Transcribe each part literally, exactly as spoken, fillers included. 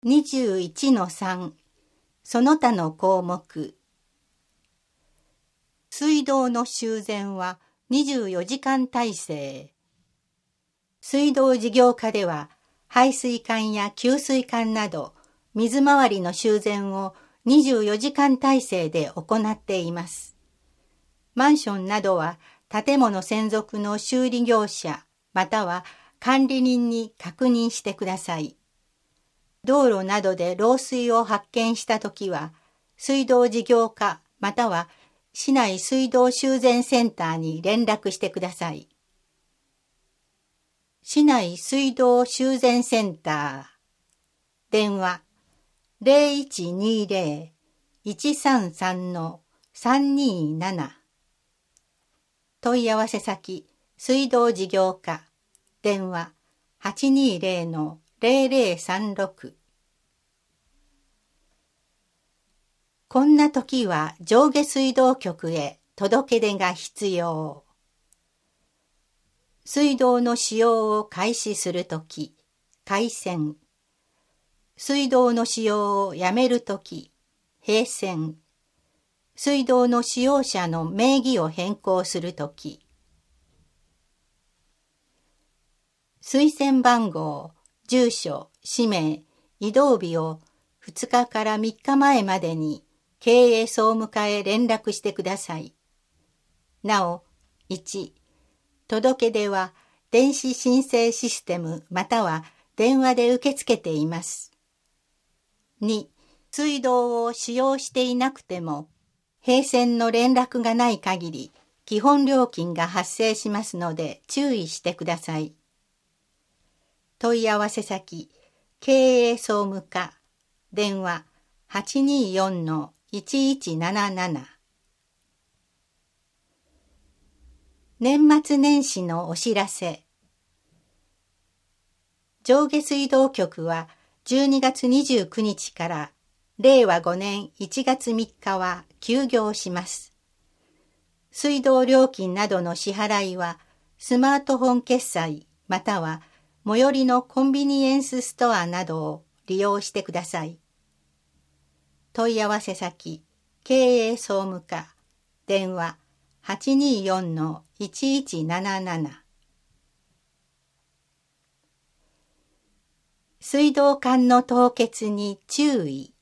にじゅういちのさん その他の項目。水道の修繕はにじゅうよじかん体制。水道事業課では排水管や給水管など水回りの修繕をにじゅうよじかん体制で行っています。マンションなどは建物専属の修理業者または管理人に確認してください。道路などで漏水を発見したときは、水道事業課または市内水道修繕センターに連絡してください。市内水道修繕センター。電話 ゼロいちにゼロ いちさんさん さんにーなな。問い合わせ先水道事業課。電話 はちにーゼロ ゼロゼロさんろく。こんな時は上下水道局へ届け出が必要。水道の使用を開始するとき、開栓。水道の使用をやめるとき、閉栓。水道の使用者の名義を変更するとき。水栓番号、住所、氏名、移動日をふつかからみっかまえまでに経営総務課へ連絡してください。なお、いち、届け出は電子申請システムまたは電話で受け付けています。に、水道を使用していなくても、閉栓の連絡がない限り、基本料金が発生しますので注意してください。問い合わせ先、経営総務課、電話 はちにーよん いちいちなななな。年末年始のお知らせ。上下水道局はじゅうにがつにじゅうくにちかられいわごねんいちがつみっかは休業します。水道料金などの支払いはスマートフォン決済または最寄りのコンビニエンスストアなどを利用してください。問い合わせ先、経営総務課、電話 はちにーよん いちいちなななな。水道管の凍結に注意。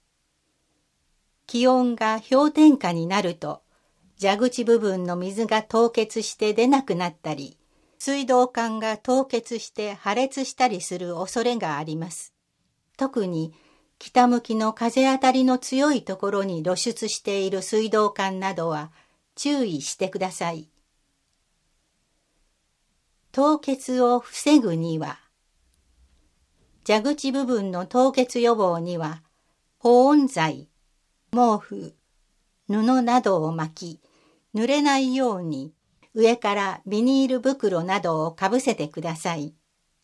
気温が氷点下になると、蛇口部分の水が凍結して出なくなったり、水道管が凍結して破裂したりする恐れがあります。特に北向きの風当たりの強いところに露出している水道管などは注意してください。凍結を防ぐには、蛇口部分の凍結予防には保温材、毛布、布などを巻き、濡れないように上からビニール袋などをかぶせてください。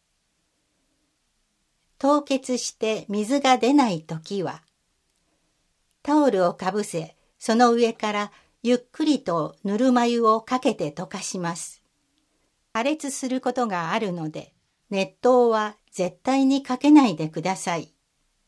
凍結して水が出ないときは、タオルをかぶせ、その上からゆっくりとぬるま湯をかけて溶かします。破裂することがあるので、熱湯は絶対にかけないでください。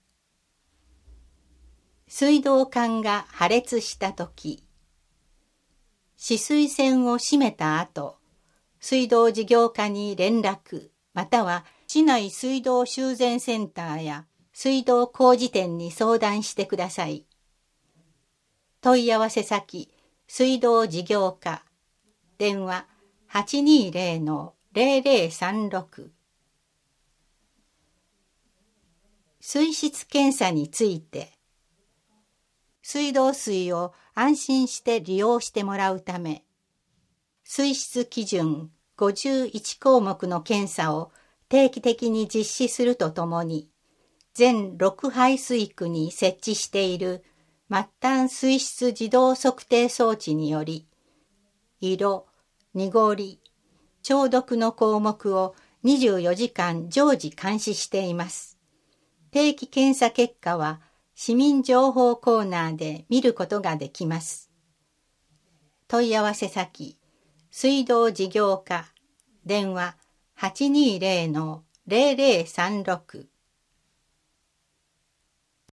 水道管が破裂したとき、止水栓を閉めた後、水道事業課に連絡、または市内水道修繕センターや水道工事店に相談してください。問い合わせ先、水道事業課、電話 はちにーゼロ ゼロゼロさんろく。水質検査について、水道水を安心して利用してもらうため、水質基準ごじゅういちこうもくの検査を定期的に実施するとともに、全ろく排水区に設置している末端水質自動測定装置により、色、濁り、消毒の項目をにじゅうよじかん常時監視しています。定期検査結果は市民情報コーナーで見ることができます。問い合わせ先、水道事業課、電話 はちにーゼロ ゼロゼロさんろく。